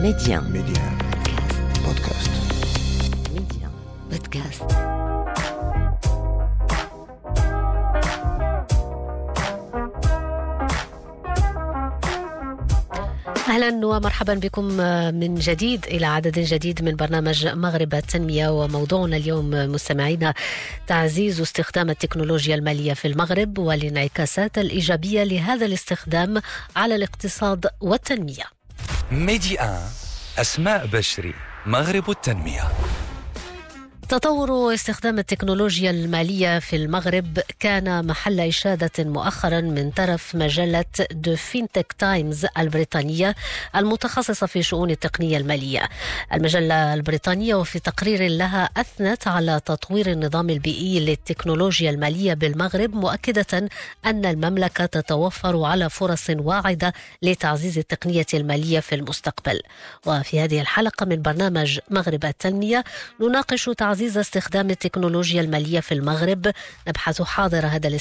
Média بودكاست. Média Podcast. أهلا ومرحبا بكم من جديد إلى عدد جديد من برنامج مغرب التنمية، وموضوعنا اليوم مستمعينا تعزيز استخدام التكنولوجيا المالية في المغرب والانعكاسات الإيجابية لهذا الاستخدام على الاقتصاد والتنمية. ميدي أسماء بشري، مغرب التنمية. تطور استخدام التكنولوجيا المالية في المغرب كان محل إشادة مؤخرا من طرف مجلة دو فينتك تايمز البريطانية المتخصصة في شؤون التقنية المالية. المجلة البريطانية وفي تقرير لها أثنت على تطوير النظام البيئي للتكنولوجيا المالية بالمغرب، مؤكدة أن المملكة تتوفر على فرص واعدة لتعزيز التقنية المالية في المستقبل. وفي هذه الحلقة من برنامج مغرب التنمية نناقش تعزيز استخدام التكنولوجيا المالية في المغرب، نبحث حاضر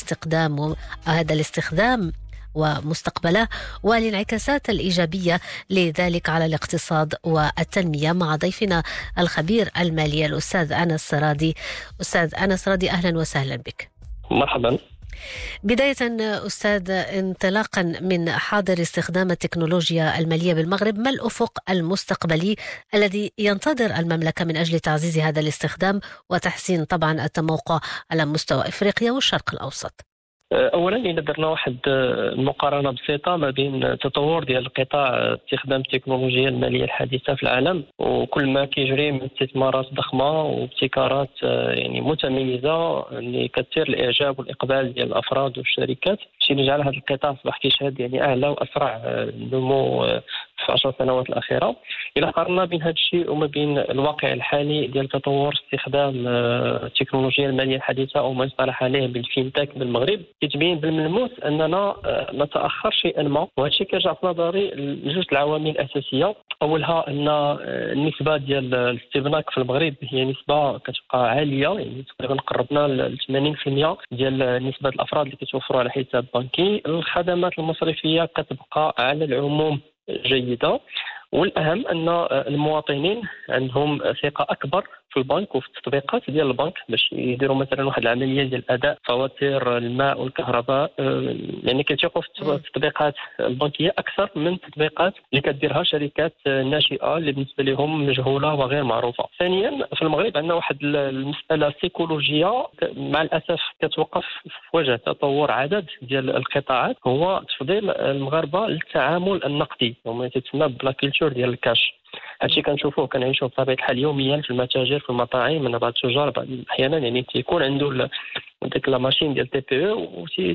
هذا الاستخدام ومستقبله والانعكاسات الإيجابية لذلك على الاقتصاد والتنمية، مع ضيفنا الخبير المالي الأستاذ أنس سرادي. أستاذ أنس سرادي، أهلا وسهلا بك. مرحبا. بداية أستاذ، انطلاقا من حاضر استخدام التكنولوجيا المالية بالمغرب، ما الأفق المستقبلي الذي ينتظر المملكة من أجل تعزيز هذا الاستخدام وتحسين طبعا التموقع على مستوى إفريقيا والشرق الأوسط؟ اولا اذا درنا واحد المقارنه بسيطه ما بين تطور ديال قطاع استخدام التكنولوجيا الماليه الحديثه في العالم، وكل ما كيجري من استثمارات ضخمه وابتكارات يعني متميزه اللي كثير الاعجاب والاقبال ديال الافراد والشركات، الشيء اللي جعل هذا القطاع اصبح كيشهد يعني اعلى واسرع نمو في 10 سنوات الاخيره. الى قارنا بين هذا الشيء وما بين الواقع الحالي ديال تطور استخدام التكنولوجيا الماليه الحديثه او ما يصطلح عليه بالفينتك بالمغرب، كتبين بالملموس اننا نتاخر شيئا ما، وهذا الشيء كيرجع في نظري لجوج العوامل اساسيه. اولها ان النسبه ديال الاستبناك في المغرب هي نسبه كتبقى عاليه، يعني تقريبا قربنا ل 80% ديال نسبه الافراد اللي كيتوفروا على حساب بنكي. الخدمات المصرفيه كتبقى على العموم جيده، والأهم أن المواطنين عندهم ثقة أكبر في البنك وفي التطبيقات ديال البنك باش يديروا مثلا واحد العملية ديال أداء فواتير الماء والكهرباء، يعني كيثيقوا في التطبيقات البنكية أكثر من التطبيقات اللي كديرها شركات ناشئة اللي بالنسبة لهم مجهولة وغير معروفة. ثانيا، في المغرب عندنا واحد المسألة سيكولوجية مع الأسف كتوقف في وجه تطور عدد ديال القطاعات، هو تفضيل المغاربة للتعامل النقدي وما يتسمى بلا كولتور ديال الكاش. هادشي كنشوفوه كنعيشوه بطبيعه الحال يوميا في المتاجر في المطاعم. من بعض التجار احيانا يعني تيكون عنده ديك لا ماشين ديال تي بي او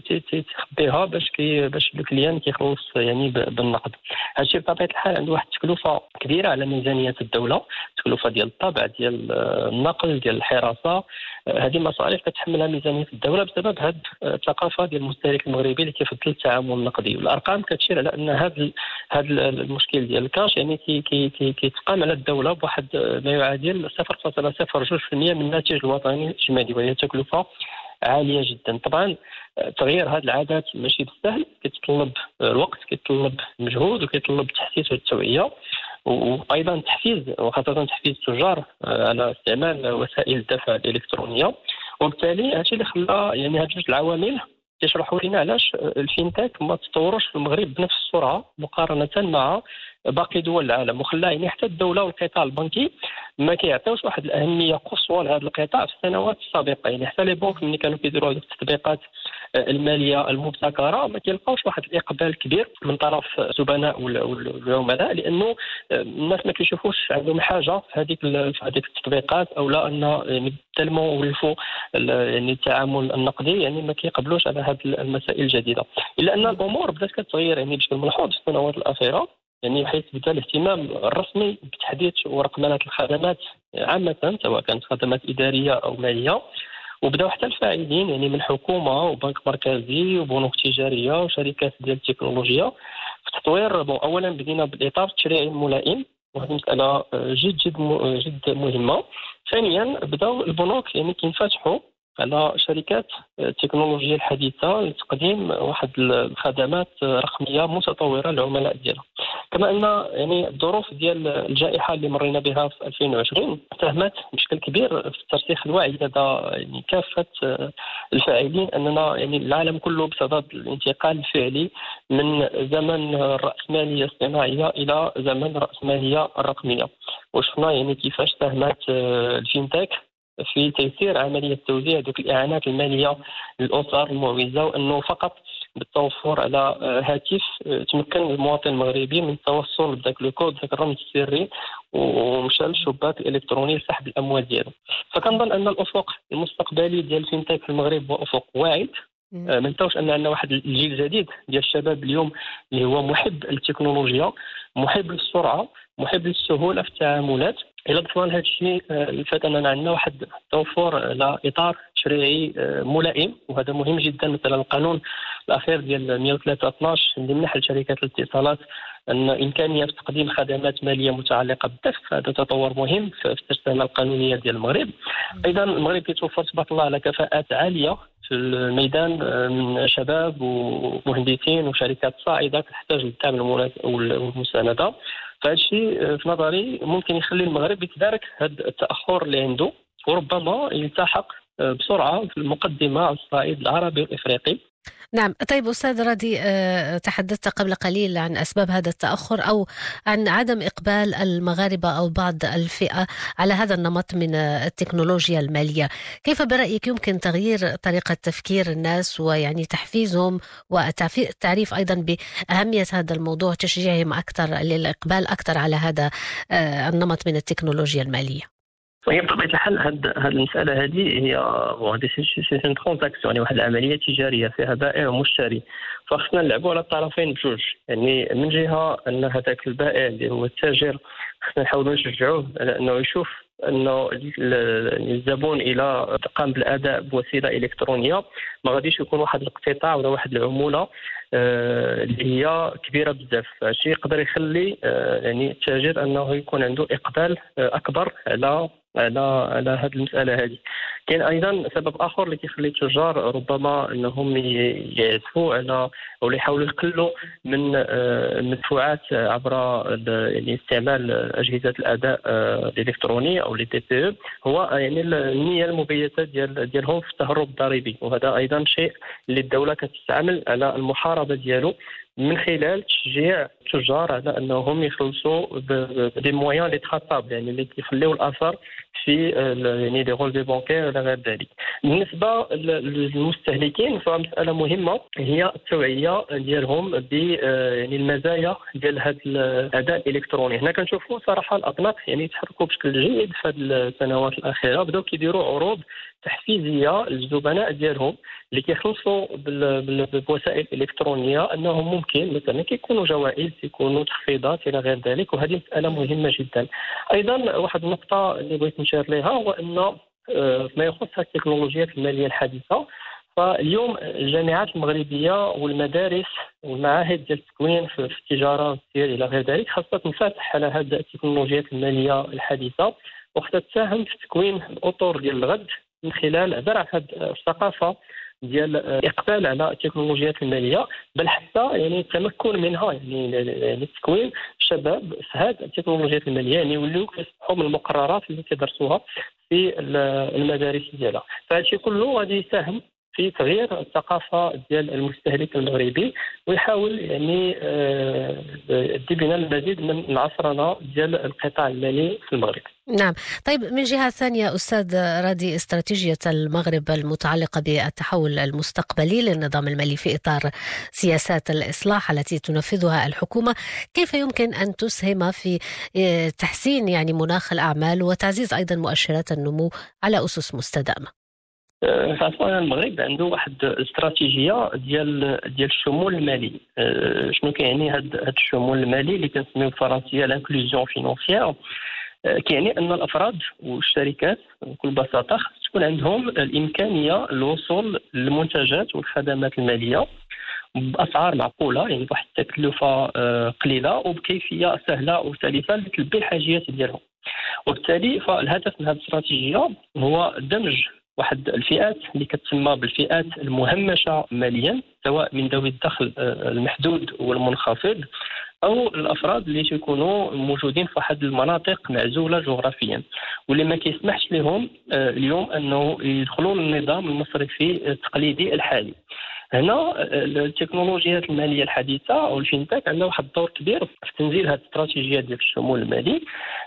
وتيخبيها باش الكليان كيخلص يعني بالنقد. هادشي بطبيعه الحال عنده واحد التكلفه كبيره على ميزانيه الدوله، التكلفه ديال الطبع ديال النقل ديال الحراسه. هذه مصاريف كتحملها ميزانيه الدوله بسبب هذه الثقافه ديال المستهلك المغربي اللي كيفضل التعامل النقدي. والارقام كتشير على ان هذا المشكل ديال الكاش يعني كيتقام على الدوله بواحد ما يعادل 0.02% من الناتج الوطني الاجمالي، وهي تكلفه عاليه جدا. طبعا تغيير هذه العادات ماشي بالسهل، كيتطلب الوقت، كيتطلب مجهود، وكيتطلب التحسيس والتوعيه، وايضا تحفيز وخاصه تحفيز التجار على استعمال وسائل الدفع الالكترونيه. وبالتالي هادشي اللي خلى يعني هاد جوج العوامل يشرحوا لنا علاش الفينتك ما تطورش في المغرب بنفس السرعه مقارنه مع باقي دول العالم، وخلى يعني حتى الدوله والقطاع البنكي ما كيعطيوش واحد الاهميه قصوى لهذا القطاع في السنوات السابقه. يعني حتى لي بنك ملي كانوا كيديروا هذه التطبيقات الماليه المبتكره ما كيلقاوش واحد الاقبال كبير من طرف الزبناء والعملاء، لانه الناس ما كيشوفوش عندهم حاجه في هذيك التطبيقات، او لا ان يعني تلموا ولفوا يعني التعامل النقدي، يعني ما كيقبلوش على هذه المسائل الجديده. الا ان الامور بدات كتغير يعني بشكل ملحوظ في السنوات الاخيره، يعني بحيث بدا الاهتمام الرسمي بتحديث ورقمنه الخدمات عامه سواء كانت خدمات اداريه او ماليه، وبداو حتى الفاعلين يعني من حكومه وبنك مركزي وبنوك تجاريه وشركات ديال التكنولوجيا في تطوير. اولا بدينا بالاطار التشريعي الملائم، وهذه مساله جد مهمه. ثانيا بداو البنوك يعني كينفتحوا على شركات التكنولوجيا الحديثة لتقديم واحد الخدمات رقمية متطورة للعملاء ديالها. كما أن يعني الظروف ديال الجائحة اللي مرينا بها في 2020 ساهمت بشكل كبير في ترسيخ الوعي لدى يعني كافة الفاعلين أننا يعني العالم كله بصدد الانتقال الفعلي من زمن الرأسمالية الصناعية إلى زمن الرأسمالية الرقمية. وشفنا يعني كيفاش ساهمت الفينتك في تيسير عملية توزيع ذوك الإعانات المالية للأسر المعوزة، وأنه فقط بالتوفر على هاتف تمكن المواطن المغربي من التوصل بذاك الكود ذاك الرمز السري ومشى للشباك الإلكتروني لسحب الأموال ديالو. فكنظن أن الأفق المستقبلي ديال الفينتك في المغرب هو أفق واعد. ما ننساوش ان عندنا واحد الجيل جديد ديال الشباب اليوم اللي هو محب للتكنولوجيا، محب للسرعه، محب للسهوله في التعاملات. الى ضفنا لهذا الشيء الفات اننا عندنا واحد التوفر على اطار تشريعي ملائم، وهذا مهم جدا. مثلا القانون الاخير ديال 103/12 اللي منح لشركات الاتصالات ان امكانيه في تقديم خدمات ماليه متعلقه بالدفع، هذا تطور مهم في الترسانه القانونيه ديال المغرب. ايضا المغرب كيتوفر تبارك الله على كفاءات عاليه في الميدان من شباب ومهندسين وشركات صاعده تحتاج للدعم والمسانده. فهذا الشيء في نظري ممكن يخلي المغرب يتدارك هذا التاخر اللي عنده، وربما يلتحق بسرعه في المقدمه على الصعيد العربي والافريقي. نعم. طيب أستاذ رادي، تحدثت قبل قليل عن أسباب هذا التأخر أو عن عدم إقبال المغاربة أو بعض الفئة على هذا النمط من التكنولوجيا المالية. كيف برأيك يمكن تغيير طريقة تفكير الناس ويعني تحفيزهم والتعريف أيضا بأهمية هذا الموضوع، تشجيعهم أكثر للإقبال أكثر على هذا النمط من التكنولوجيا المالية؟ وهي بطبيعة الحال هذه المسألة هذه هي سي ترانزاكسيون، يعني واحد العملية تجارية فيها بائع ومشتري، فخصنا نلعبوا على الطرفين بجوج. يعني من جهة أن هذاك البائع اللي هو التاجر خصنا نحاولوا نشجعوه على أنه يشوف أنه الزبون إلى قام بالأداء بوسيلة إلكترونية ما غاديش يكون واحد الاقتطاع ولا واحد العمولة اللي هي كبيرة بزاف. الشيء يقدر يخلي يعني التاجر أنه يكون عنده إقبال أكبر على هذه المسألة هذه. كاين أيضا سبب آخر اللي كيخلي التجار ربما أنهم يعزفوا على أو يحاولوا يقلوا من المدفوعات عبر يعني استعمال أجهزة الأداء الإلكتروني أو التي بي، هو يعني النية المبيتة ديالهم في التهرب الضريبي. وهذا أيضا شيء اللي الدولة كتستعمل على المحاربة ديالو من خلال تشجيع التجار على انهم يخلصوا بدي مويان اللي تخاطب، يعني اللي كيخليو الاثر في يعني لي رولفي بانكير الى غير ذلك. بالنسبه للمستهلكين فمساله مهمه هي التوعيه ديالهم ب يعني المزايا ديال هذا الاداء الالكتروني. هنا كنشوفوا صراحه الاطناق يعني تحركوا بشكل جيد في هذه السنوات الاخيره، بداو كيديروا عروض تحفيزيه للزبناء ديالهم اللي كيخلصوا بوسائل الكترونيه، انهم ممكن مثلا كيكونوا جوائز، يكونوا تخفيضات الى غير ذلك، وهذه مساله مهمه جدا. ايضا واحد النقطه اللي بغيت نشير لها هو انه ما يخص التكنولوجيات الماليه الحديثه، فاليوم الجامعات المغربيه والمدارس والمعاهد ديال التكوين في التجاره والسير الى غير ذلك خاصها تنفتح على هذه التكنولوجيات الماليه الحديثه، وخاصها تساهم في تكوين الاطر ديال الغد من خلال زرع هذه الثقافه ديال الاقبال على التكنولوجيات الماليه، بل حتى يعني التمكن منها، يعني تكوين الشباب في هذه التكنولوجيات الماليه، يعني يوليو كيصبحوا من المقررات اللي كيدرسوها في المدارس ديالها. فهذا الشيء كله غادي يساهم في تغيير الثقافه ديال المستهلك المغربي، ويحاول يعني يدي بنا المزيد من العصرنه ديال القطاع المالي في المغرب. نعم. طيب من جهة ثانية أستاذ رادي، استراتيجية المغرب المتعلقة بالتحول المستقبلي للنظام المالي في إطار سياسات الإصلاح التي تنفذها الحكومة، كيف يمكن أن تسهم في تحسين يعني مناخ الأعمال وتعزيز أيضا مؤشرات النمو على أسس مستدامة؟ فأصلا المغرب عنده واحد استراتيجية ديال الشمول المالي. شنو كيعني هذا الشمول المالي اللي كنسميوه بالفرنسية لانكلوزيون فينونسيير؟ كيعني ان الافراد والشركات بكل بساطه خص تكون عندهم الامكانيه للوصول للمنتجات والخدمات الماليه باسعار معقوله، يعني بواحد التكلفه قليله وبكيفيه سهله وسلسه لتلبي الحاجيات ديالهم. وبالتالي فالهدف من هذه الاستراتيجيه هو دمج واحد الفئات اللي كتسمى بالفئات المهمشه ماليا، سواء من ذوي الدخل المحدود والمنخفض او الافراد اللي تيكونوا موجودين في واحد المناطق معزوله جغرافيا، واللي ما كيسمحش لهم اليوم انه يدخلوا للنظام المصرفي التقليدي الحالي. هنا التكنولوجيات الماليه الحديثه او الفينتك عندها واحد الدور كبير في تنزيل هذه الاستراتيجيات ديال الشمول المالي،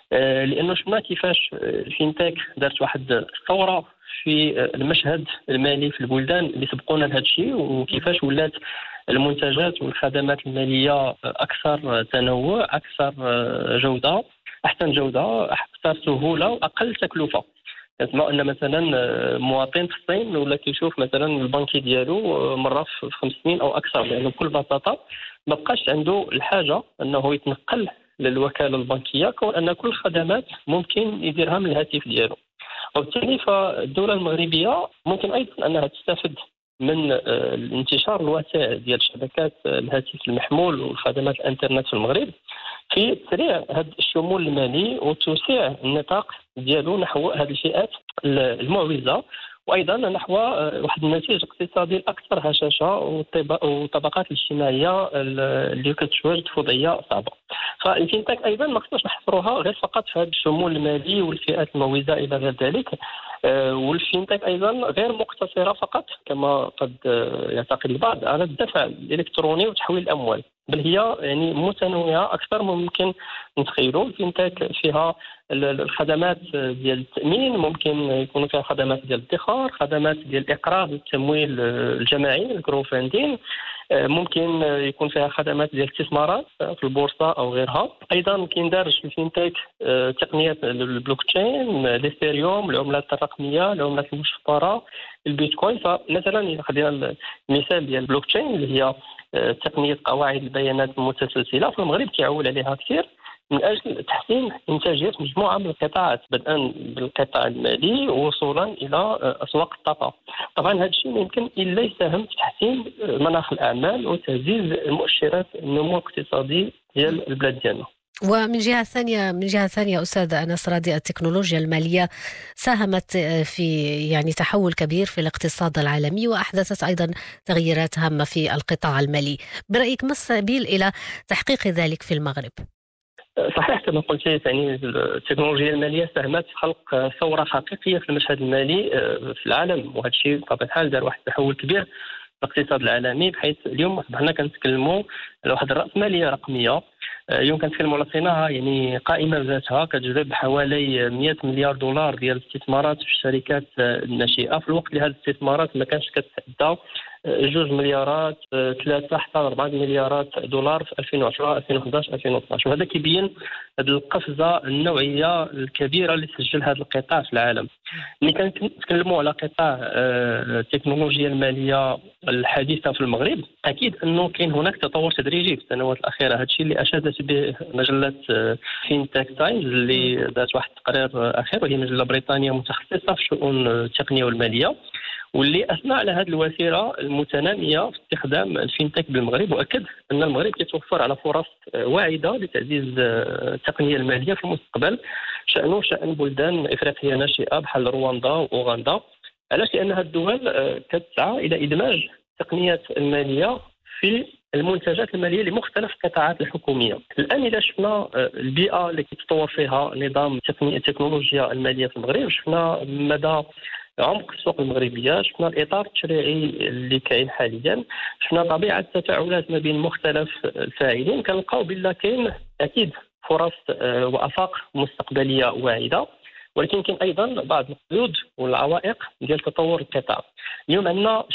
لانه شفنا كيفاش الفينتك دارت واحد الثوره في المشهد المالي في البلدان اللي سبقونا لهذا الشيء، وكيفاش ولات المنتجات والخدمات الماليه اكثر تنوع، اكثر جوده، احسن جوده، اكثر سهوله واقل تكلفه. كنسمعوا ان مثلا مواطن في الصين ولا كيشوف مثلا البنكي ديالو مره في 5 سنين او اكثر، لانه بكل بساطه ما بقاش عنده الحاجه انه يتنقل للوكاله البنكيه، كون ان كل الخدمات ممكن يديرها من الهاتف ديالو. وبالتالي فالدوله المغربيه ممكن ايضا انها تستفد من الانتشار الواسع ديال شبكات الهاتف المحمول والخدمات الانترنت في المغرب في تسريع هذا الشمول المالي وتوسيع النطاق ديالو نحو هذه الفئات المعوزه، وايضا نحو واحد النتيجه اقتصادي الاكثر هشاشه والطبقات الاجتماعيه اللي كتواجد في وضعيه صعبه. فالفينتك ايضا ما خصناش نحصروها غير فقط في هذا الشمول المالي والفئات المعوزه الى غير ذلك، والفينتك ايضا غير مقتصره فقط كما قد يعتقد البعض على الدفع الالكتروني وتحويل الاموال، بل هي يعني متنوعه اكثر ممكن نتخيلوا. الفينتك فيها الخدمات ديال التامين، ممكن يكون فيها خدمات ديال الادخار، خدمات ديال الاقراض والتمويل الجماعي الكروفاندين، ممكن يكون فيها خدمات ديال الاستثمارات في البورصه او غيرها. ايضا كيندرج في الفينتك تقنيات البلوك تشين، الاثيريوم، العملات الرقميه، العملات المشفره، البيتكوين. فمثلا خلينا المثال ديال البلوك تشين اللي هي تقنيه قواعد البيانات المتسلسله في المغرب كيعول عليها كثير من اجل تحسين انتاجيه مجموعه من القطاعات، بدءا بالقطاع المالي ووصولا الى اسواق الطاقه. طبعا هذا الشيء يمكن الا يساهم في تحسين مناخ الاعمال وتعزيز مؤشرات النمو الاقتصادي ديال البلاد ديالنا. ومن جهة ثانية أستاذ أنس راضي، التكنولوجيا المالية ساهمت في تحول كبير في الاقتصاد العالمي وأحدثت أيضا تغييرات هامة في القطاع المالي. برأيك ما السبيل إلى تحقيق ذلك في المغرب؟ صحيح كما قلت، التكنولوجيا المالية ساهمت في خلق ثورة حقيقية في المشهد المالي في العالم، وهذا الشيء بطبيعة الحال دار واحد التحول كبير في الاقتصاد العالمي، بحيث اليوم اصبحنا كنتكلموا على واحد الرأسمالية رقمية. اليوم كنتكلموا على صناعة قائمة بذاتها كتجلب حوالي 100 مليار دولار ديال الاستثمارات في الشركات الناشئة، في الوقت اللي هذه الاستثمارات ما كانش كتعدى 2 مليارات 3 حتى 4 مليارات دولار في 2010 2011 2012. وهذا كيبين هذه القفزه النوعيه الكبيره اللي سجل هذا القطاع في العالم. ملي كنتكلموا على قطاع التكنولوجيا الماليه الحديثه في المغرب، اكيد انه كاين هناك تطور تدريجي في السنوات الاخيره. هذا الشيء اللي اشادت به مجله فينتك تايمز اللي دارت واحد التقرير اخير، وهي مجله بريطانيه متخصصه في الشؤون التقنيه والماليه، واللي اثنى على هذه الوتيره المتناميه في استخدام الفينتك بالمغرب، واكد ان المغرب يتوفر على فرص واعده لتعزيز التقنيه الماليه في المستقبل، شانه شان بلدان افريقيه ناشئه بحال رواندا واوغندا. علاش؟ لان هذه الدول كتسعى الى ادماج التقنيات الماليه في المنتجات الماليه لمختلف القطاعات الحكوميه. الان اذا شفنا البيئه اللي كيتطور فيها نظام التكنولوجيا الماليه في المغرب، شفنا مدى عمق السوق المغربيه، شفنا الاطار التشريعي اللي كاين حاليا، شفنا طبيعه التفاعلات ما بين مختلف الفاعلين، كنلقاو بلا كاين اكيد فرص وافاق مستقبليه واعده، ولكن كاين ايضا بعض القيود والعوائق ديال تطور القطاع. اليوم عندنا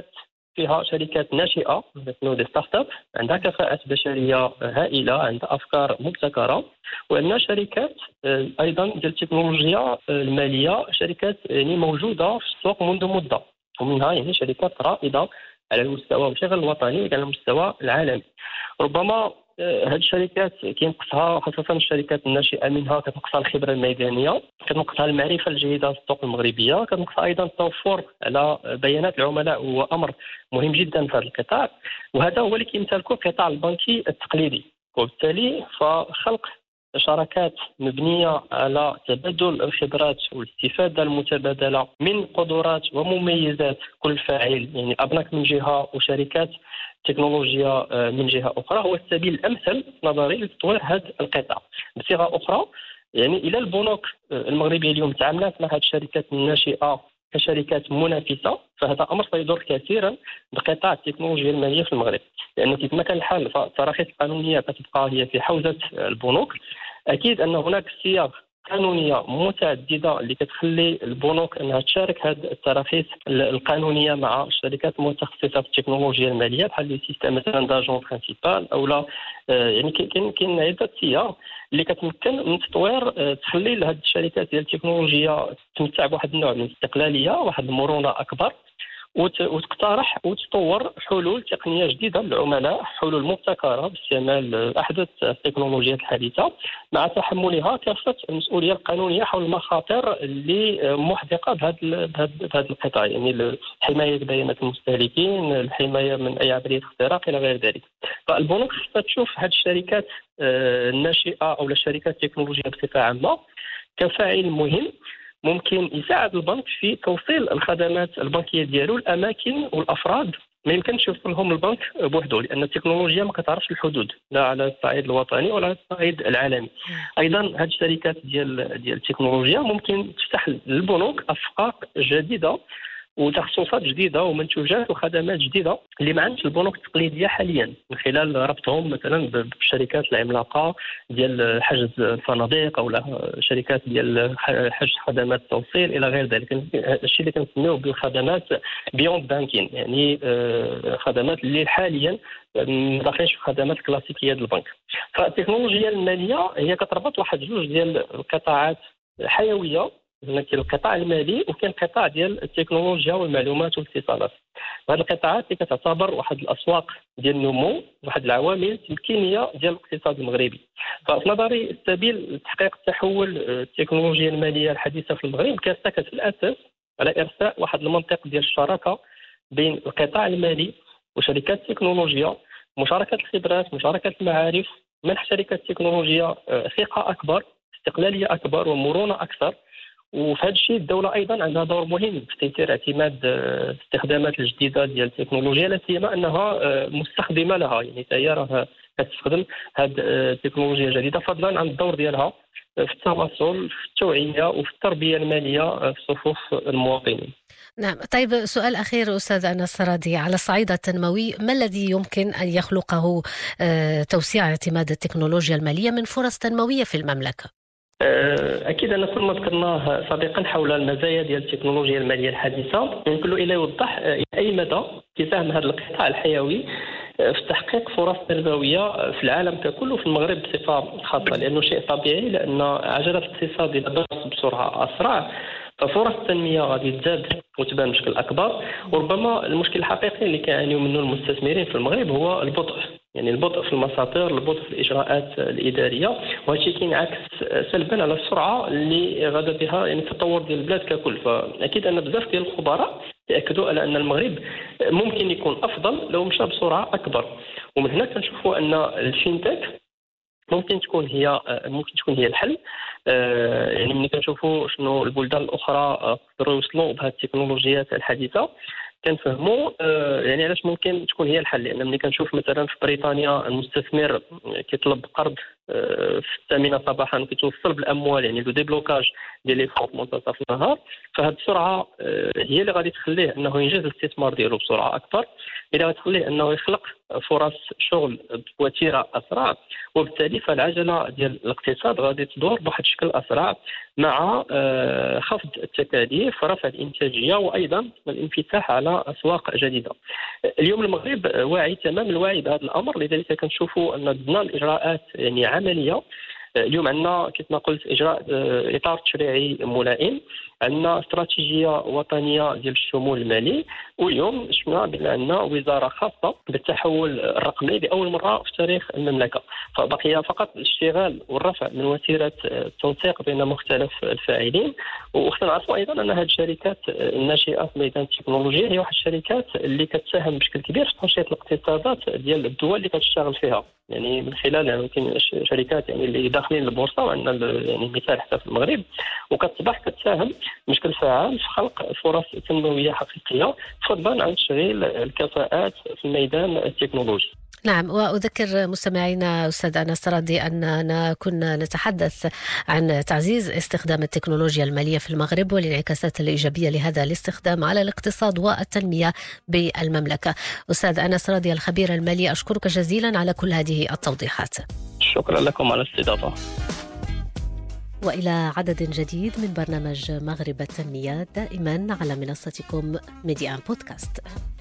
فيها شركات ناشئه مثل دي ستارت اب عندها كفاءات بشريه هائله، عندها افكار مبتكره، وعندنا شركات ايضا ديال التكنولوجيا الماليه، شركات موجوده في السوق منذ مده، ومنها شركات رائده على المستوى ماشي غير الوطني ولكن على المستوى العالمي. ربما هذه الشركات كينقصها، خاصه الشركات الناشئه منها، كتنقصها الخبره الميدانيه، كتنقصها المعرفه الجيده في السوق المغربيه، كتنقصها ايضا التوفر على بيانات العملاء، وهو امر مهم جدا في هذا القطاع، وهذا هو اللي كيمتلكه القطاع البنكي التقليدي. وبالتالي فخلق شراكات مبنية على تبادل الخبرات والاستفادة المتبادلة من قدرات ومميزات كل فاعل، يعني أبناك من جهة وشركات تكنولوجيا من جهة أخرى، هو السبيل الأمثل نظري لتطوير هذا القطاع. بصيغة أخرى يعني إلى البنوك المغربية اليوم تعاملات مع هذه الشركات الناشئة كشركات منافسة، فهذا أمر سيضر كثيرا بقطاع التكنولوجيا المالية في المغرب، لأنه كما كان الحال فالتراخيص القانونية كتبقى هي في حوزة البنوك. أكيد أن هناك صيغ قانونية متعددة اللي كتخلي البنوك أنها تشارك هذه التراخيص القانونية مع الشركات المتخصصة في التكنولوجيا المالية بحال لي سيستم مثلا داجون برينسيبال أو لا. يعني كاين عدة صيغ اللي كتمكن من تطوير تخلي لهذه الشركات ديال التكنولوجيا تمتع بواحد النوع من الاستقلالية، واحد المرونة أكبر، وتقترح وتطور حلول تقنية جديدة للعملاء، حلول مبتكرة باستعمال أحدث التكنولوجيات الحديثة، مع تحملها كافة المسؤولية القانونية حول المخاطر اللي محدقة بهذا القطاع، يعني الحماية بيانات المستهلكين، الحماية من أي عملية اختراق إلى غير ذلك. فالبنوك خصها تشوف هذه الشركات الناشئة أو الشركات التكنولوجية بصفة عامة كفاعل مهم ممكن يساعد البنك في توصيل الخدمات البنكيه ديالو الاماكن والافراد ما يمكنش يوصل لهم البنك بوحده، لان التكنولوجيا ما كتعرفش الحدود لا على الصعيد الوطني ولا على الصعيد العالمي. ايضا هذه الشركات ديال التكنولوجيا ممكن تفتح للبنوك افاق جديده وتخصصات جديده ومنتوجات وخدمات جديده اللي ما عندش البنوك التقليديه حاليا، من خلال ربطهم مثلا بالشركات العملاقه ديال حجز الفنادق او شركات ديال حجز خدمات التوصيل الى غير ذلك. الشيء اللي كنسميوه بالخدمات بيوند بانكين، يعني خدمات اللي حاليا ما داخلينش في الخدمات الكلاسيكيه ديال البنك. فالتكنولوجيا الماليه هي كتربط واحد جوج ديال القطاعات حيويه، كاين القطاع المالي وكاين القطاع ديال التكنولوجيا والمعلومات والاتصالات. هذه القطاعات اللي كتعتبر واحد الاسواق ديال النمو، واحد العوامل التمكينيه ديال الاقتصاد المغربي. ففي نظري السبيل لتحقيق التحول التكنولوجيا الماليه الحديثه في المغرب كتركز في الاساس على ارساء واحد المنطق ديال الشراكه بين القطاع المالي وشركات التكنولوجيا، مشاركه الخبرات، مشاركه المعارف، منح شركات التكنولوجيا ثقه اكبر، استقلاليه اكبر ومرونه اكثر. وفي هذا الشيء الدولة أيضا عندها دور مهم في تيسير اعتماد الاستخدامات الجديدة ديال التكنولوجيا، لا سيما أنها مستخدمة لها، يعني هي راها كتستخدم هذه التكنولوجيا الجديدة فضلا عن الدور ديالها في التواصل، في التوعية وفي التربية المالية في صفوف المواطنين. نعم، طيب سؤال أخير أستاذ أنس سرادي، على الصعيد التنموي ما الذي يمكن أن يخلقه توسيع اعتماد التكنولوجيا المالية من فرص تنموية في المملكة؟ أكيد أن كل ما ذكرناه سابقا حول المزايا ديال التكنولوجيا المالية الحديثة يمكن له إلى يوضح أي مدى يساهم هذا القطاع الحيوي في تحقيق فرص تنموية في العالم ككل وفي المغرب بصفة خاصة، لأنه شيء طبيعي، لأن عجلة الاقتصاد إذا ضربت بسرعة أسرع ففرص التنمية غادي تزاد وتبان بشكل أكبر. وربما المشكل الحقيقي اللي كيعانيو منه المستثمرين في المغرب هو البطء، يعني البطء في المساطير، البطء في الإجراءات الإدارية، وهذا الشيء كينعكس سلبا على السرعة اللي غدا بها يعني التطور ديال البلاد ككل. فأكيد أن بزاف ديال الخبراء يأكدوا على أن المغرب ممكن يكون أفضل لو مشى بسرعة أكبر. ومن هنا كنشوفوا أن الفينتك ممكن تكون هي الحل. يعني ملي كنشوفوا شنو البلدان الأخرى قدروا يوصلوا بهذه التكنولوجيات الحديثة كنفهموا يعني علاش ممكن تكون هي الحل. لان ملي كنشوف مثلا في بريطانيا المستثمر كيطلب قرض في الثامنة صباحا كيتوصل بالاموال، يعني لو ديبلوكاج ديال لي فون منتصف النهار، فهاد السرعه هي اللي غادي تخليه انه ينجز الاستثمار ديالو بسرعه اكثر، اللي غادي تخليه انه يخلق فرص شغل بوتيره اسرع، وبالتالي فالعجله ديال الاقتصاد غادي تدور بواحد الشكل اسرع مع خفض التكاليف، رفع الانتاجيه، وايضا الانفتاح على اسواق جديده. اليوم المغرب واعي تمام الوعي بهذا الامر، لذلك كنشوفوا ان ضمن الاجراءات يعني عمليه. اليوم عندنا كما قلت اجراء اطار تشريعي ملائم، عندنا استراتيجيه وطنيه ديال الشمول المالي، واليوم شفنا بان عندنا وزاره خاصه بالتحول الرقمي لاول مره في تاريخ المملكه. فبقي فقط الاشتغال والرفع من وتيره التنسيق بين مختلف الفاعلين. وخصنا نعرفوا ايضا ان هذه الشركات الناشئه في ميدان التكنولوجيا هي واحد الشركات اللي كتساهم بشكل كبير في تنشيط الاقتصادات ديال الدول اللي كتشتغل فيها. يعني من خلال يمكن شركات يعني اللي داخلين البورصه، وعندنا يعني مثال حتى في المغرب، وكتصبح كتساهم بشكل فعال في خلق فرص تنمويه حقيقيه فضلا عن تشغيل الكفاءات في الميدان التكنولوجي. نعم، وأذكر مستمعينا أستاذ أنس راضي أننا كنا نتحدث عن تعزيز استخدام التكنولوجيا المالية في المغرب والانعكاسات الإيجابية لهذا الاستخدام على الاقتصاد والتنمية بالمملكة. أستاذ أنس راضي الخبير المالي، أشكرك جزيلا على كل هذه التوضيحات. شكرا لكم على الاستضافة. وإلى عدد جديد من برنامج مغرب التنمية، دائما على منصتكم ميديان بودكاست.